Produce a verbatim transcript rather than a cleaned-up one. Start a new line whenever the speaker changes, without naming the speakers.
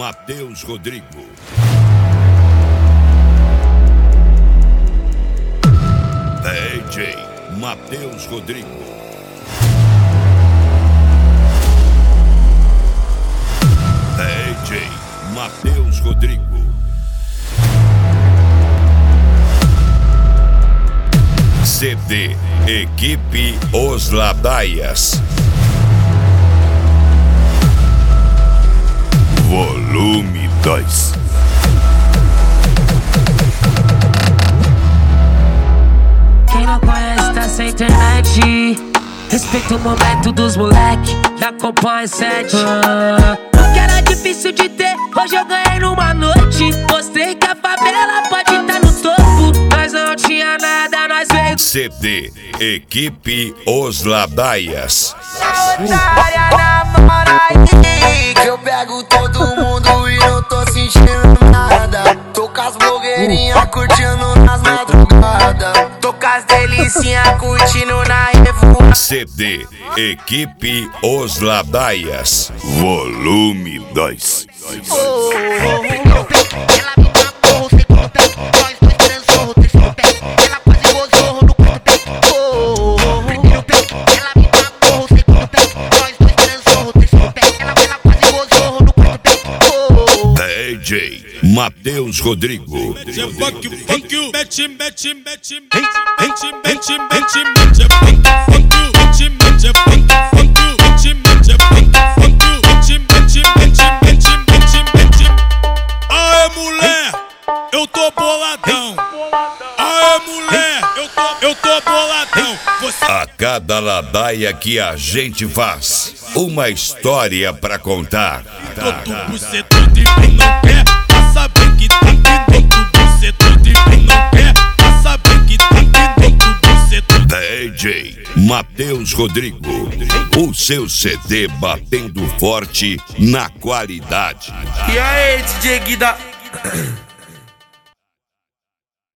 Matheus Rodrigo. D J Matheus Rodrigo. D J Matheus Rodrigo. C D Equipe Os Ladaias. Volume dois.
Quem não conhece tá sem internet. Respeita o momento dos moleque da Companhia sete. ah, O que era difícil de ter, hoje eu ganhei numa noite. Mostrei que a favela pode estar no topo. Nós não tinha nada, nós veio.
C D Equipe Os Ladaias.
Otária, namora aí, que eu pego todo mundo e não tô sentindo nada. Tô com as blogueirinhas curtindo nas madrugadas. Tô com as delicinhas curtindo na revoada.
C D Equipe Os Ladaias. Volume dois. D J Matheus Rodrigo.
Fuck you, fuck you, bet him, bet him, bet him, bet him, bet him, bet him, bet him, fuck you, bet him, bet him, fuck you, bet him, bet him, fuck you, bet him, bet him, bet him, bet him, bet him, bet him. Aê, mulher, eu tô boladão. Aê, mulher, eu tô, eu tô boladão. Você...
A cada ladaia que a gente faz, uma história pra contar.
Todo buceto de mim não quer, pra saber que tá aqui dentro. Buceto de mim não quer, pra saber que tá aqui dentro. Buceto.
D J Matheus Rodrigo, o seu C D batendo forte na qualidade.
E aí, D J Guida?